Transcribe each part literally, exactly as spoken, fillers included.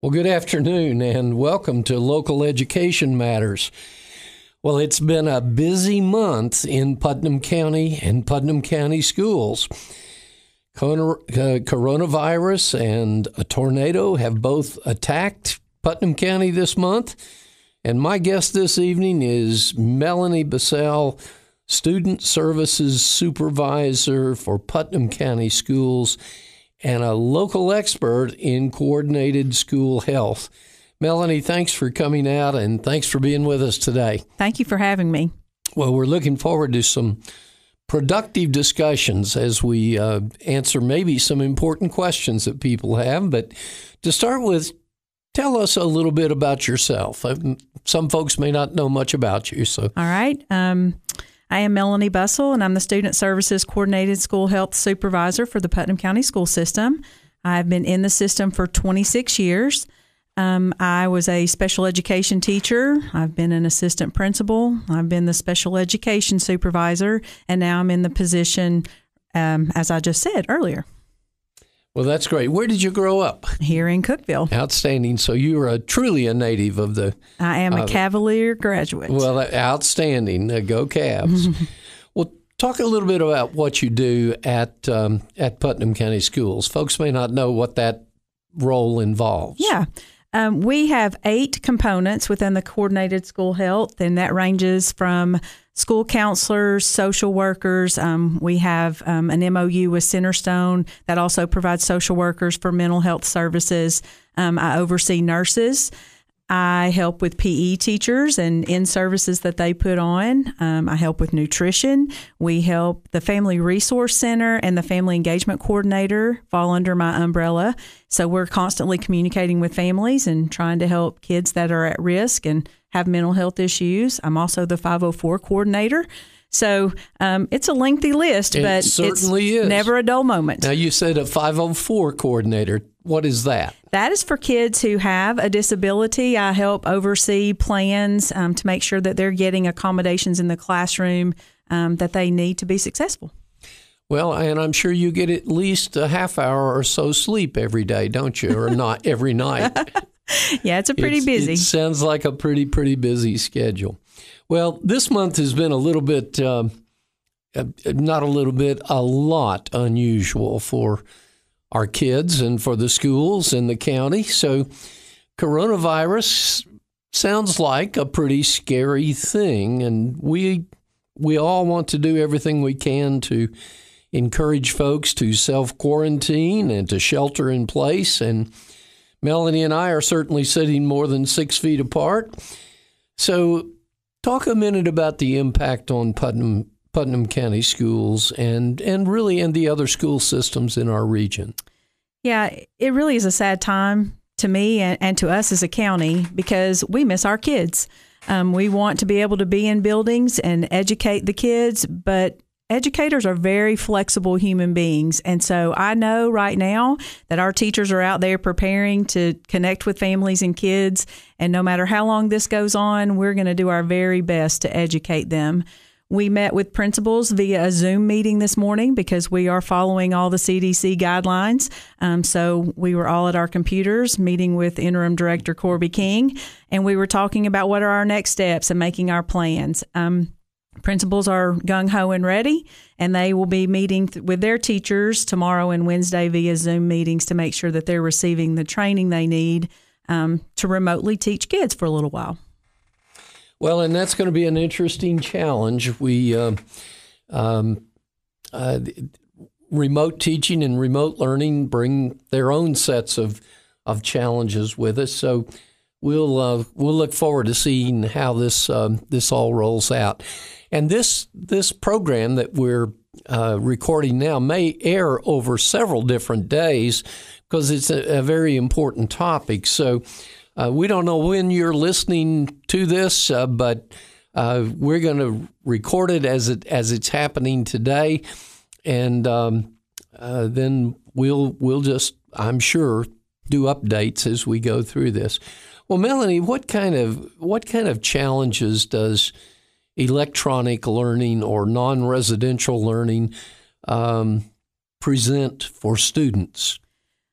Well, good afternoon and welcome to Local Education Matters. Well, it's been a busy month in Putnam County and Putnam County schools. Coronavirus and a tornado have both attacked Putnam County this month. And my guest this evening is Melanie Bissell, Student Services Supervisor for Putnam County Schools and a local expert in coordinated school health. Melanie, thanks for coming out and thanks for being with us today. Thank you for having me. Well, we're looking forward to some productive discussions as we uh, answer maybe some important questions that people have. But to start with, tell us a little bit about yourself. Some folks may not know much about you. So, all right. Um, I am Melanie Bissell, and I'm the Student Services Coordinated School Health Supervisor for the Putnam County School System. I've been in the system for twenty-six years. Um, I was a special education teacher. I've been an assistant principal. I've been the special education supervisor, and now I'm in the position, um, as I just said earlier. Well, that's great. Where did you grow up? Here in Cookeville. Outstanding. So you are a, truly a native of the... I am a uh, Cavalier graduate. Well, outstanding. Uh, go Cavs. Well, talk a little bit about what you do at um, at Putnam County Schools. Folks may not know what that role involves. Yeah. Um, we have eight components within the coordinated school health, and that ranges from school counselors, social workers. Um, we have um, an M O U with Centerstone that also provides social workers for mental health services. Um, I oversee nurses. I help with P E teachers and in services that they put on. Um, I help with nutrition. We help the Family Resource Center and the Family Engagement Coordinator fall under my umbrella. So we're constantly communicating with families and trying to help kids that are at risk and have mental health issues. I'm also the five oh four coordinator. So um, it's a lengthy list, It but certainly it's is. never a dull moment. Now, you said a five oh four coordinator. What is that? That is for kids who have a disability. I help oversee plans um, to make sure that they're getting accommodations in the classroom um, that they need to be successful. Well, and I'm sure you get at least a half hour or so sleep every day, don't you? Or not every night. Yeah, it's a pretty it's, busy. It sounds like a pretty, pretty busy schedule. Well, this month has been a little bit, uh, not a little bit, a lot unusual for our kids and for the schools in the county. So coronavirus sounds like a pretty scary thing, and we we all want to do everything we can to encourage folks to self-quarantine and to shelter in place. And Melanie and I are certainly sitting more than six feet apart. So talk a minute about the impact on Putnam Putnam County schools and, and really in the other school systems in our region. Yeah, it really is a sad time to me and, and to us as a county because we miss our kids. Um, we want to be able to be in buildings and educate the kids, but educators are very flexible human beings. And so I know right now that our teachers are out there preparing to connect with families and kids. And no matter how long this goes on, we're going to do our very best to educate them. We met with principals via a Zoom meeting this morning because we are following all the C D C guidelines. Um, so we were all at our computers meeting with Interim Director Corby King, and we were talking about what are our next steps and making our plans. Um, principals are gung-ho and ready, and they will be meeting th- with their teachers tomorrow and Wednesday via Zoom meetings to make sure that they're receiving the training they need um, to remotely teach kids for a little while. Well, and that's going to be an interesting challenge. We uh, um, uh, remote teaching and remote learning bring their own sets of of challenges with us. So we'll uh, we'll look forward to seeing how this um, this all rolls out. And this this program that we're uh, recording now may air over several different days because it's a, a very important topic. So. Uh, we don't know when you're listening to this, uh, but uh, we're going to record it as it as it's happening today, and um, uh, then we'll we'll just, I'm sure, do updates as we go through this. Well, Melanie, what kind of what kind of challenges does electronic learning or non-residential learning um, present for students?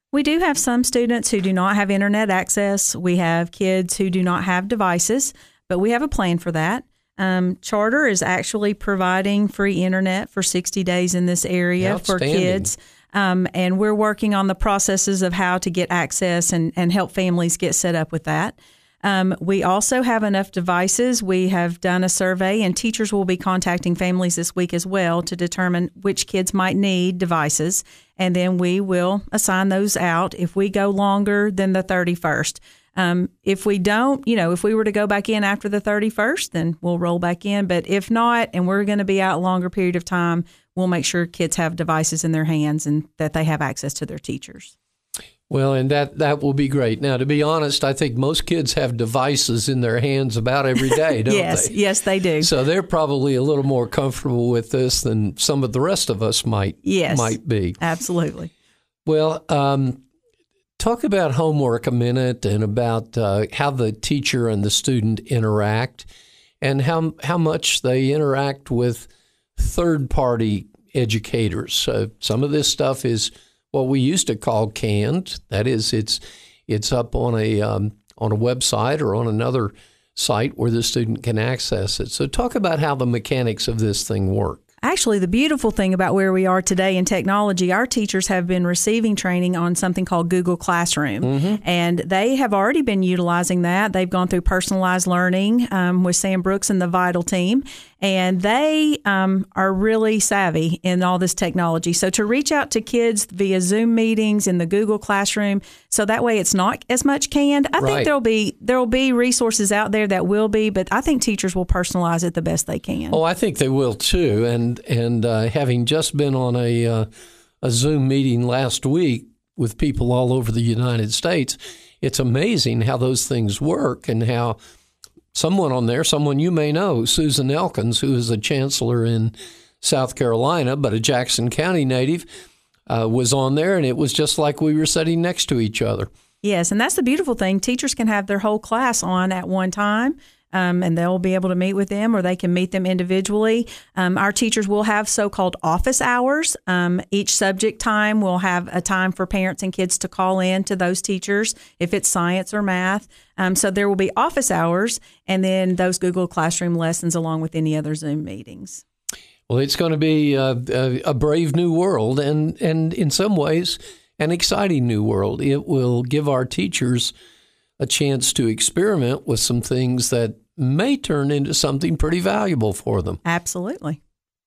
We do have some students who do not have internet access. We have kids who do not have devices, but we have a plan for that. Um, Charter is actually providing free internet for sixty days in this area for kids. Um, and we're working on the processes of how to get access and, and help families get set up with that. Um, we also have enough devices. We have done a survey, and teachers will be contacting families this week as well to determine which kids might need devices. And then we will assign those out if we go longer than the thirty-first. Um, if we don't, you know, if we were to go back in after the thirty-first, then we'll roll back in. But if not, and we're going to be out a longer period of time, we'll make sure kids have devices in their hands and that they have access to their teachers. Well, and that, that will be great. Now, to be honest, I think most kids have devices in their hands about every day, don't yes, they? Yes, they do. So they're probably a little more comfortable with this than some of the rest of us might, yes, might be. Absolutely. Well, um, talk about homework a minute and about uh, how the teacher and the student interact and how, how much they interact with third-party educators. Uh, some of this stuff is what we used to call canned. That is, it's it's up on a um, on a website or on another site where the student can access it. So talk about how the mechanics of this thing work. Actually, the beautiful thing about where we are today in technology, our teachers have been receiving training on something called Google Classroom, mm-hmm. and they have already been utilizing that. They've gone through personalized learning um, with Sam Brooks and the Vital team, and they um, are really savvy in all this technology. So to reach out to kids via Zoom meetings in the Google Classroom, so that way it's not as much canned. I right. think there'll be there'll be resources out there that will be, but I think teachers will personalize it the best they can. Oh, I think they will too. And and uh, having just been on a uh, a Zoom meeting last week with people all over the United States, it's amazing how those things work and how someone on there, someone you may know, Susan Elkins, who is a chancellor in South Carolina, but a Jackson County native, uh, was on there, and it was just like we were sitting next to each other. Yes, and that's the beautiful thing. Teachers can have their whole class on at one time, um, and they'll be able to meet with them, or they can meet them individually. Um, our teachers will have so-called office hours. Um, each subject time will have a time for parents and kids to call in to those teachers if it's science or math. Um, so there will be office hours, and then those Google Classroom lessons along with any other Zoom meetings. Well, it's going to be a, a, a brave new world, and, and in some ways, an exciting new world. It will give our teachers a chance to experiment with some things that may turn into something pretty valuable for them. Absolutely.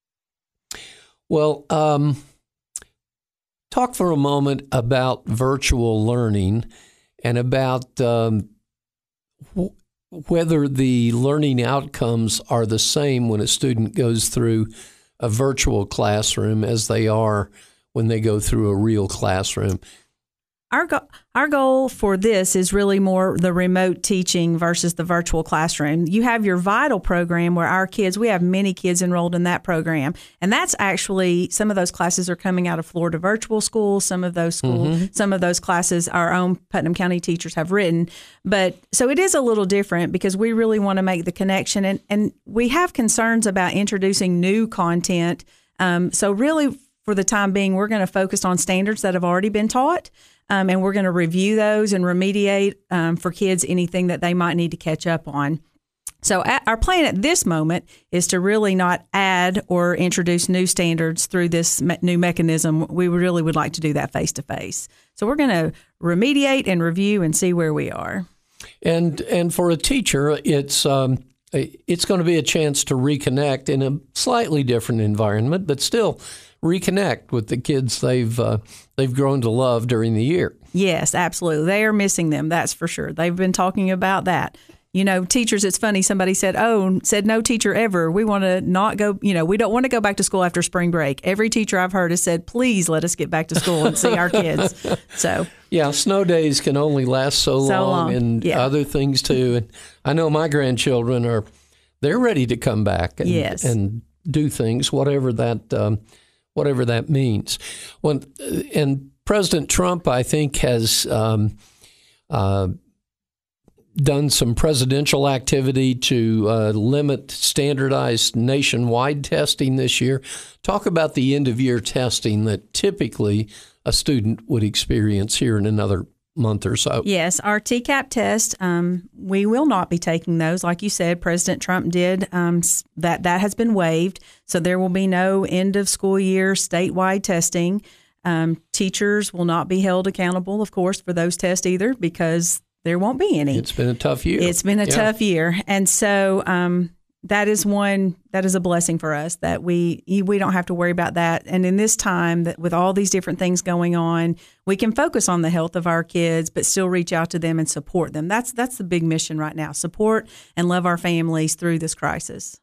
Well, um, talk for a moment about virtual learning and about um, w- whether the learning outcomes are the same when a student goes through a virtual classroom as they are when they go through a real classroom. Our go- our goal for this is really more the remote teaching versus the virtual classroom. You have your Vital program where our kids, we have many kids enrolled in that program. And that's actually, some of those classes are coming out of Florida Virtual School. Some of those schools, mm-hmm. some of those classes our own Putnam County teachers have written. But so it is a little different because we really want to make the connection. And, and we have concerns about introducing new content. Um, so really, for the time being, we're going to focus on standards that have already been taught. Um, and we're going to review those and remediate um, for kids anything that they might need to catch up on. So at, our plan at this moment is to really not add or introduce new standards through this me- new mechanism. We really would like to do that face-to-face. So we're going to remediate and review and see where we are. And and for a teacher, it's um, it's going to be a chance to reconnect in a slightly different environment, but still reconnect with the kids they've uh, they've grown to love during the year. Yes, absolutely. They are missing them, that's for sure. They've been talking about that. You know, teachers, it's funny, somebody said, oh, said no teacher ever. We want to not go, you know, we don't want to go back to school after spring break. Every teacher I've heard has said, please let us get back to school and see our kids. So yeah, snow days can only last so, so long, long, and yeah. other things too. And I know my grandchildren are, they're ready to come back and, yes. and do things, whatever that um, whatever that means. When, and President Trump, I think, has um, uh, done some presidential activity to uh, limit standardized nationwide testing this year. Talk about the end-of-year testing that typically a student would experience here in another month or so. Yes, our T CAP test, um, we will not be taking those. Like you said, President Trump did, um, that, that has been waived. So there will be no end-of-school year statewide testing. Um, teachers will not be held accountable, of course, for those tests either, because there won't be any. It's been a tough year. It's been a yeah. tough year. And so um, that is one, that is a blessing for us that we we don't have to worry about that. And in this time, that with all these different things going on, we can focus on the health of our kids, but still reach out to them and support them. That's, that's the big mission right now, support and love our families through this crisis.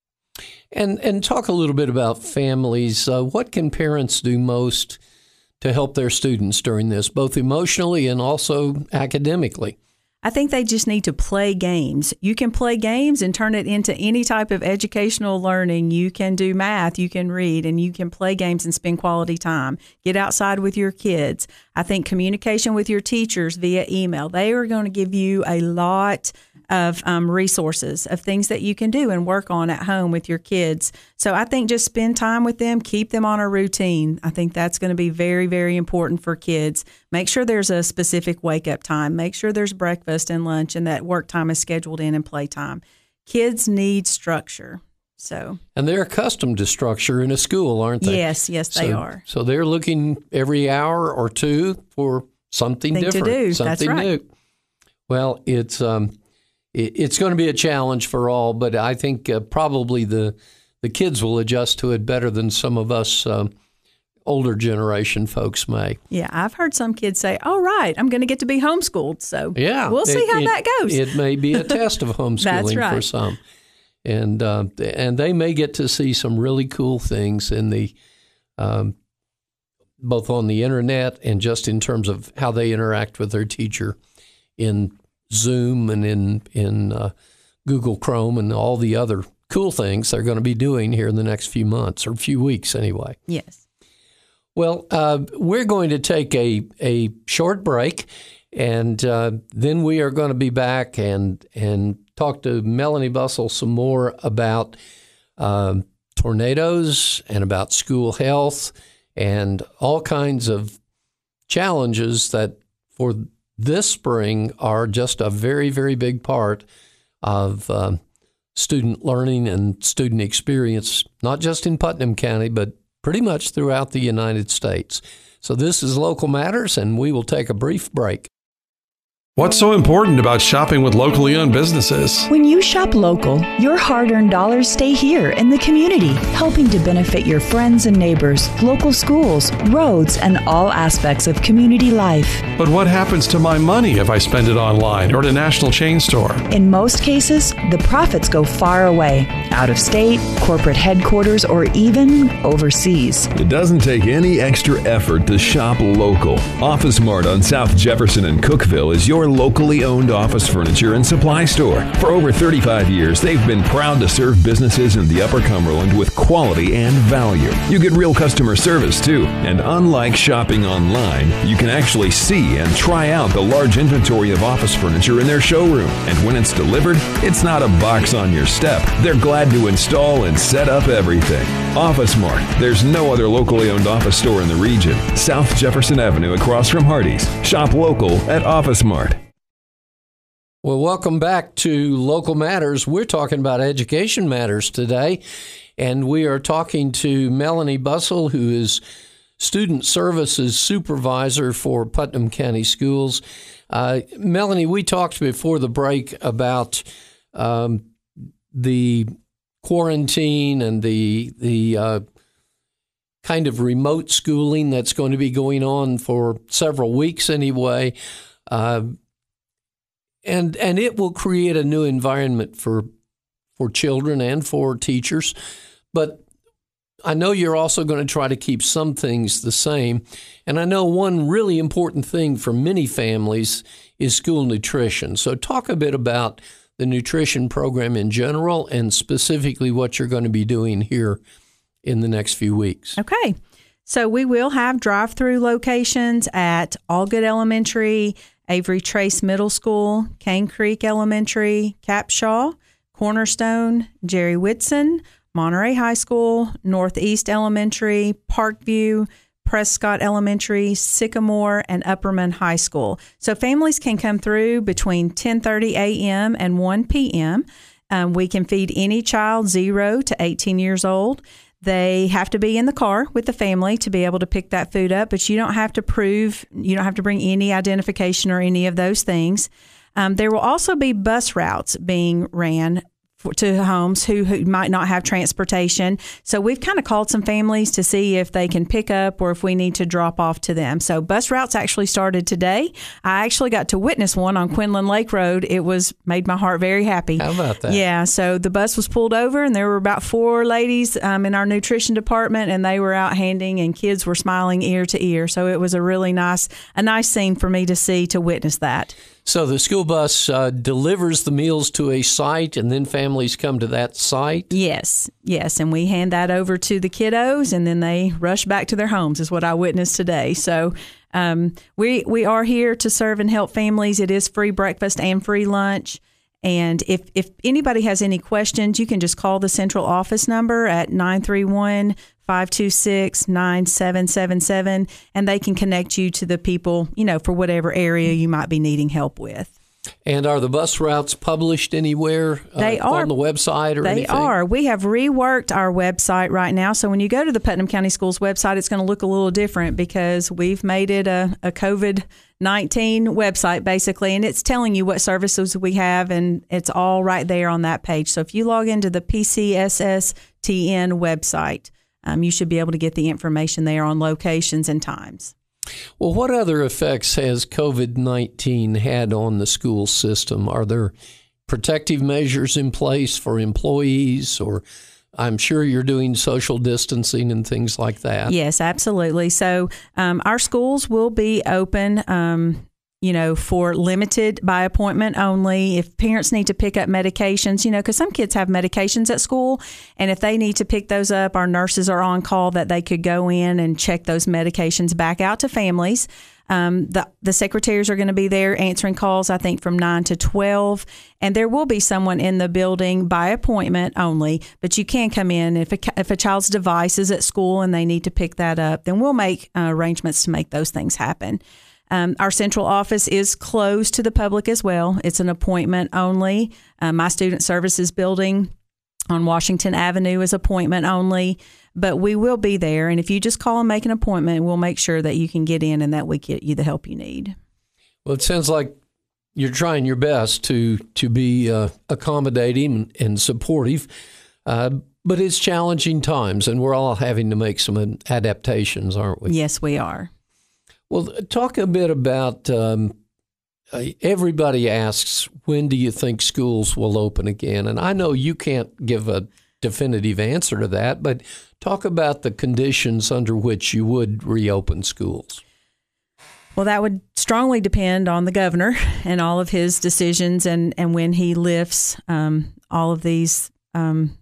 And, and talk a little bit about families. Uh, what can parents do most to help their students during this, both emotionally and also academically? I think they just need to play games. You can play games and turn it into any type of educational learning. You can do math, you can read, and you can play games and spend quality time. Get outside with your kids. I think communication with your teachers via email, they are going to give you a lot of um, resources, of things that you can do and work on at home with your kids. So I think just spend time with them, keep them on a routine. I think that's going to be very, very important for kids. Make sure there's a specific wake-up time. Make sure there's breakfast and lunch and that work time is scheduled in and playtime. Kids need structure. So, and they're accustomed to structure in a school, aren't they? Yes, yes, they so, are. So they're looking every hour or two for something Thing different, to do. something That's right. new. Well, it's um, it, it's going to be a challenge for all, but I think uh, probably the the kids will adjust to it better than some of us um, older generation folks may. Yeah, I've heard some kids say, "Oh, right, I'm going to get to be homeschooled." So yeah, we'll see it, how it, that goes. It may be a test of homeschooling That's right. for some. And uh, and they may get to see some really cool things in the um, both on the internet and just in terms of how they interact with their teacher in Zoom and in in uh, Google Chrome and all the other cool things they're going to be doing here in the next few months or few weeks anyway. Yes. Well, uh, we're going to take a a short break, and uh, then we are going to be back and and. talk to Melanie Bussell some more about um, tornadoes and about school health and all kinds of challenges that for this spring are just a very, very big part of um, student learning and student experience, not just in Putnam County, but pretty much throughout the United States. So this is Local Matters, and we will take a brief break. What's so important about shopping with locally owned businesses? When you shop local, your hard-earned dollars stay here in the community, helping to benefit your friends and neighbors, local schools, roads, and all aspects of community life. But what happens to my money if I spend it online or at a national chain store? In most cases, the profits go far away, out of state, corporate headquarters, or even overseas. It doesn't take any extra effort to shop local. Office Mart on South Jefferson and Cookeville is your locally owned office furniture and supply store. For over thirty-five years, they've been proud to serve businesses in the Upper Cumberland with quality and value. You get real customer service too, and unlike shopping online, you can actually see and try out the large inventory of office furniture in their showroom. And when it's delivered, it's not a box on your step. They're glad to install and set up everything. Office Mart. There's no other locally owned office store in the region. South Jefferson Avenue across from Hardee's. Shop local at Office Mart. Well, welcome back to Local Matters. We're talking about education matters today, and we are talking to Melanie Bussell, who is Student Services Supervisor for Putnam County Schools. Uh, Melanie, we talked before the break about um, the quarantine and the the uh, kind of remote schooling that's going to be going on for several weeks anyway. Uh, And and it will create a new environment for for children and for teachers. But I know you're also going to try to keep some things the same. And I know one really important thing for many families is school nutrition. So talk a bit about the nutrition program in general and specifically what you're going to be doing here in the next few weeks. Okay. So we will have drive-through locations at Allgood Elementary, Avery Trace Middle School, Cane Creek Elementary, Capshaw, Cornerstone, Jerry Whitson, Monterey High School, Northeast Elementary, Parkview, Prescott Elementary, Sycamore, and Upperman High School. So families can come through between ten thirty a.m. and one p.m. Um, we can feed any child zero to eighteen years old. They have to be in the car with the family to be able to pick that food up, but you don't have to prove, you don't have to bring any identification or any of those things. Um, there will also be bus routes being ran to homes who, who might not have transportation. So we've kind of called some families to see if they can pick up or if we need to drop off to them. So bus routes actually started today. I actually got to witness one on Quinlan Lake Road. It was made my heart very happy. How about that? Yeah. So the bus was pulled over and there were about four ladies um, in our nutrition department, and they were out handing, and kids were smiling ear to ear. So it was a really nice, a nice scene for me to see, to witness that. So the school bus uh, delivers the meals to a site, and then families come to that site? Yes, yes. And we hand that over to the kiddos, and then they rush back to their homes, is what I witnessed today. So um, we we are here to serve and help families. It is free breakfast and free lunch. And if, if anybody has any questions, you can just call the central office number at nine three one, five two six, nine seven seven seven, and they can connect you to the people, you know, for whatever area you might be needing help with. And are the bus routes published anywhere uh, they are, on the website or they anything? They are. We have reworked our website right now. So when you go to the Putnam County Schools website, it's going to look a little different because we've made it a, a COVID nineteen website, basically, and it's telling you what services we have, and it's all right there on that page. So if you log into the P C S S T N website, um, you should be able to get the information there on locations and times. Well, what other effects has COVID nineteen had on the school system? Are there protective measures in place for employees, or I'm sure you're doing social distancing and things like that? Yes, absolutely. So um, our schools will be open, um, you know, for limited by appointment only. If parents need to pick up medications, you know, because some kids have medications at school, and if they need to pick those up, our nurses are on call that they could go in and check those medications back out to families. Um, the, the secretaries are going to be there answering calls, I think, from nine to twelve. And there will be someone in the building by appointment only, but you can come in. If a, if a child's device is at school and they need to pick that up, then we'll make uh, arrangements to make those things happen. Um, our central office is closed to the public as well. It's an appointment only. Uh, my student services building on Washington Avenue is appointment only, but we will be there. And if you just call and make an appointment, we'll make sure that you can get in and that we get you the help you need. Well, it sounds like you're trying your best to to be uh, accommodating and supportive, uh, but it's challenging times, and we're all having to make some adaptations, aren't we? Yes, we are. Well, talk a bit about, um, everybody asks, when do you think schools will open again? And I know you can't give a definitive answer to that, but talk about the conditions under which you would reopen schools. Well, that would strongly depend on the governor and all of his decisions, and, and when he lifts um, all of these um,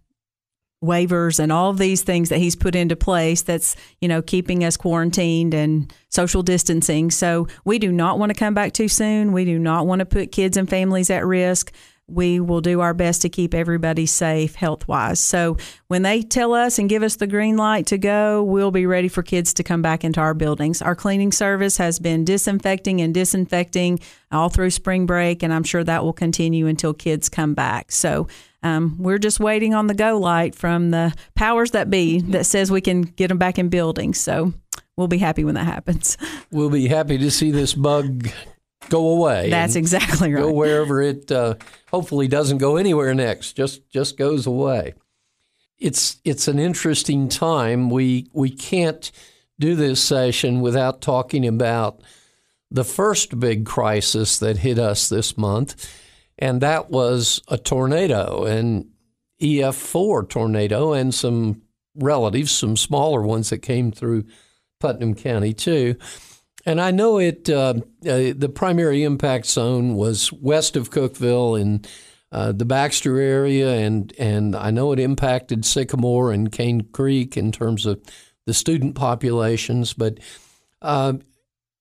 waivers and all of these things that he's put into place that's, you know, keeping us quarantined and social distancing. So we do not want to come back too soon. We do not want to put kids and families at risk. We will do our best to keep everybody safe health-wise. So when they tell us and give us the green light to go, we'll be ready for kids to come back into our buildings. Our cleaning service has been disinfecting and disinfecting all through spring break, and I'm sure that will continue until kids come back. So um, we're just waiting on the go light from the powers that be that says we can get them back in buildings. So we'll be happy when that happens. We'll be happy to see this bug go away. That's exactly right. Go wherever it uh, hopefully doesn't go anywhere next. Just just goes away. It's it's an interesting time. We we can't do this session without talking about the first big crisis that hit us this month, and that was a tornado, an E F four tornado, and some relatives, some smaller ones that came through Putnam County too. And I know it. Uh, uh, the primary impact zone was west of Cookeville in uh, the Baxter area, and and I know it impacted Sycamore and Cane Creek in terms of the student populations. But uh,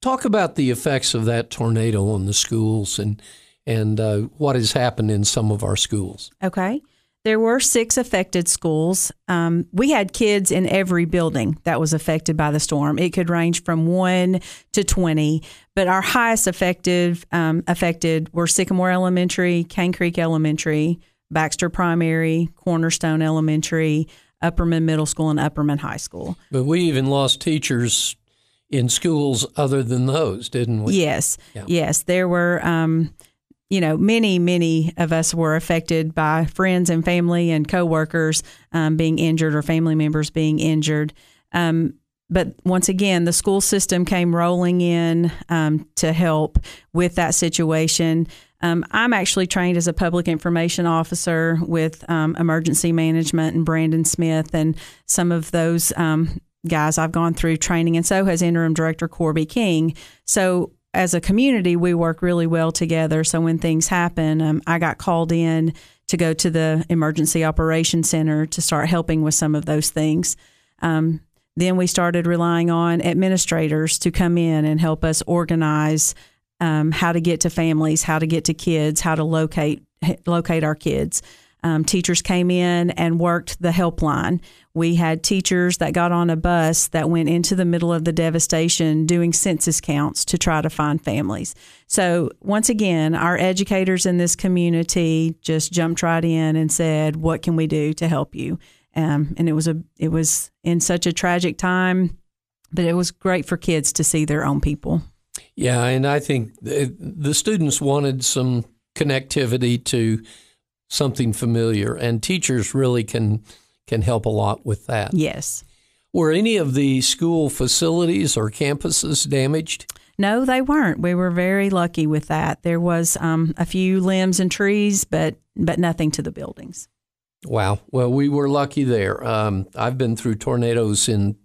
talk about the effects of that tornado on the schools and and uh, what has happened in some of our schools. Okay. There were six affected schools. Um, we had kids in every building that was affected by the storm. It could range from one to twenty, but our highest affected um, affected were Sycamore Elementary, Cane Creek Elementary, Baxter Primary, Cornerstone Elementary, Upperman Middle School, and Upperman High School. But we even lost teachers in schools other than those, didn't we? Yes, yeah. yes. There were, um, you know, many, many of us were affected by friends and family and coworkers um, being injured or family members being injured. Um, but once again, the school system came rolling in um, to help with that situation. Um, I'm actually trained as a public information officer with um, emergency management and Brandon Smith and some of those um, guys I've gone through training, and so has Interim Director Corby King. So as a community, we work really well together. So when things happen, um, I got called in to go to the Emergency Operations Center to start helping with some of those things. Um, then we started relying on administrators to come in and help us organize um, how to get to families, how to get to kids, how to locate locate our kids. Um, teachers came in and worked the helpline. We had teachers that got on a bus that went into the middle of the devastation doing census counts to try to find families. So once again, our educators in this community just jumped right in and said, what can we do to help you? Um, and it was a it was in such a tragic time, but it was great for kids to see their own people. Yeah, and I think the, the students wanted some connectivity to something familiar, and teachers really can can help a lot with that. Yes. Were any of the school facilities or campuses damaged? No, they weren't. We were very lucky with that. There was um, a few limbs and trees, but but nothing to the buildings. Wow. Well, we were lucky there. Um, I've been through tornadoes in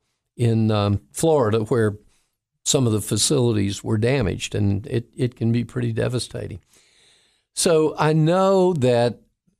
in um, Florida where some of the facilities were damaged, and it, it can be pretty devastating. So I know that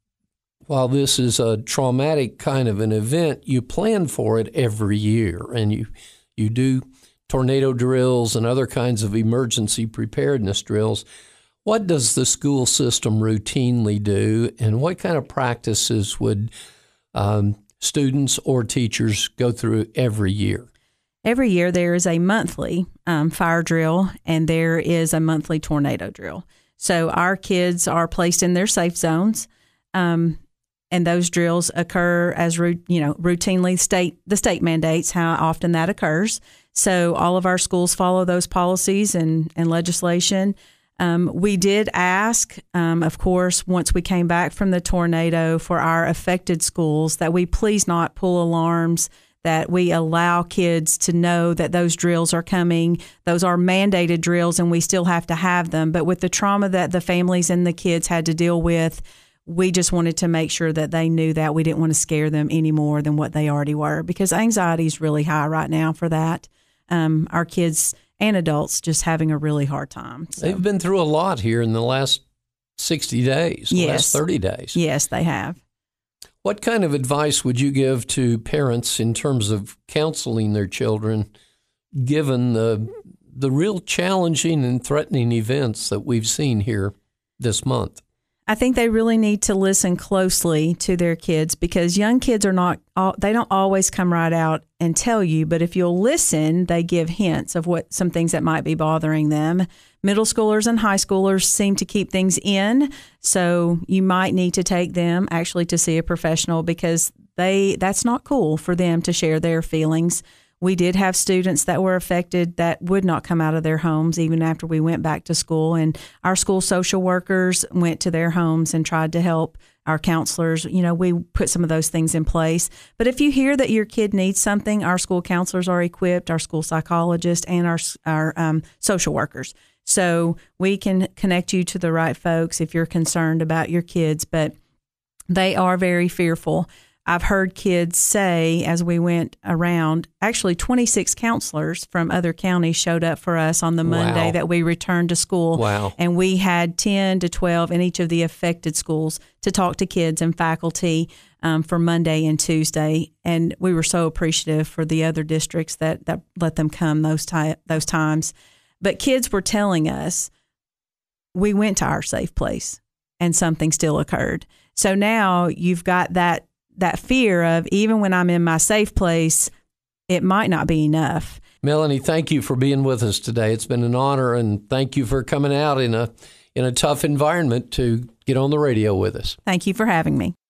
while this is a traumatic kind of an event, you plan for it every year, and you you do tornado drills and other kinds of emergency preparedness drills. What does the school system routinely do, and what kind of practices would um, students or teachers go through every year? Every year there is a monthly um, fire drill, and there is a monthly tornado drill. So our kids are placed in their safe zones, um, and those drills occur as you know routinely. State the state mandates how often that occurs. So all of our schools follow those policies and, and legislation. Um, we did ask, um, of course, once we came back from the tornado, for our affected schools that we please not pull alarms, that we allow kids to know that those drills are coming. Those are mandated drills, and we still have to have them. But with the trauma that the families and the kids had to deal with, we just wanted to make sure that they knew that. We didn't want to scare them any more than what they already were, because anxiety is really high right now for that. Um, our kids and adults just having a really hard time. So. They've been through a lot here in the last sixty days, yes. last thirty days. Yes, they have. What kind of advice would you give to parents in terms of counseling their children, given the the real challenging and threatening events that we've seen here this month? I think they really need to listen closely to their kids, because young kids are not, they don't always come right out and tell you, but if you'll listen, they give hints of what some things that might be bothering them. Middle schoolers and high schoolers seem to keep things in, so you might need to take them actually to see a professional, because they that's not cool for them to share their feelings. We did have students that were affected that would not come out of their homes even after we went back to school. And our school social workers went to their homes and tried to help. Our counselors, you know, we put some of those things in place. But if you hear that your kid needs something, our school counselors are equipped, our school psychologists, and our, our um, social workers. So we can connect you to the right folks if you're concerned about your kids. But they are very fearful. I've heard kids say, as we went around, actually twenty-six counselors from other counties showed up for us on the Monday Wow. that we returned to school. Wow. And we had ten to twelve in each of the affected schools to talk to kids and faculty um, for Monday and Tuesday. And we were so appreciative for the other districts that, that let them come those, ty- those times. But kids were telling us, we went to our safe place and something still occurred. So now you've got that that fear of, even when I'm in my safe place, it might not be enough. Melanie, thank you for being with us today. It's been an honor, and thank you for coming out in a in a tough environment to get on the radio with us. Thank you for having me.